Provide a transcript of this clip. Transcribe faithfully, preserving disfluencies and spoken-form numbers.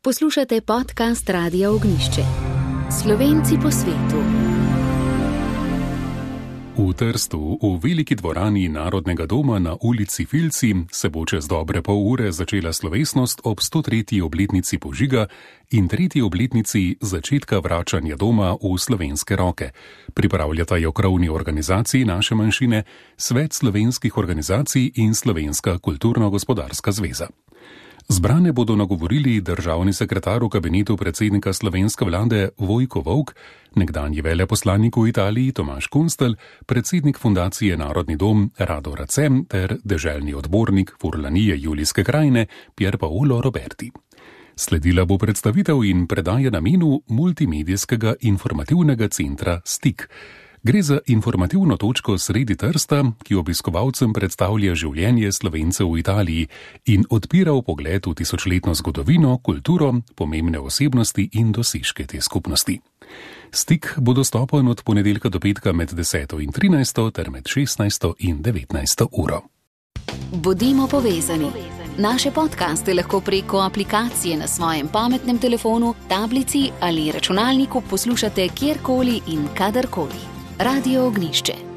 Poslušate podcast Radia Ognjišče. Slovenci po svetu. V Trstu, v veliki dvorani Narodnega doma na ulici Filci, se bo čez dobre pol ure začela slovesnost ob sto tretji obletnici požiga in tretji obletnici začetka vračanja doma v slovenske roke. Pripravljata jo krovni organizaciji naše manjšine, Svet slovenskih organizacij in Slovenska kulturno-gospodarska zveza. Zbrane bodo nagovorili državni sekretar v kabinetu predsednika slovenske vlade Vojko Volk, nekdanji veleposlanik v Italiji Tomaž Kunstelj, predsednik fundacije Narodni dom Rado Racem ter deželni odbornik Furlanije Julijske krajine Pier Paolo Roberti. Sledila bo predstavitev in predaja namenu multimedijskega informativnega centra Stik. Gre za informativno točko sredi Trsta, ki obiskovalcem predstavlja življenje Slovencev v Italiji in odpira vpogled v tisočletno zgodovino, kulturo, pomembne osebnosti in dosežke te skupnosti. Stik bo dostopen od ponedeljka do petka med deseto in trinajsto ter med šestnajsto in devetnajsto uro. Bodimo povezani. Naše podcaste lahko preko aplikacije na svojem pametnem telefonu, tablici ali računalniku poslušate kjerkoli in kadarkoli. Radio Ognjišče.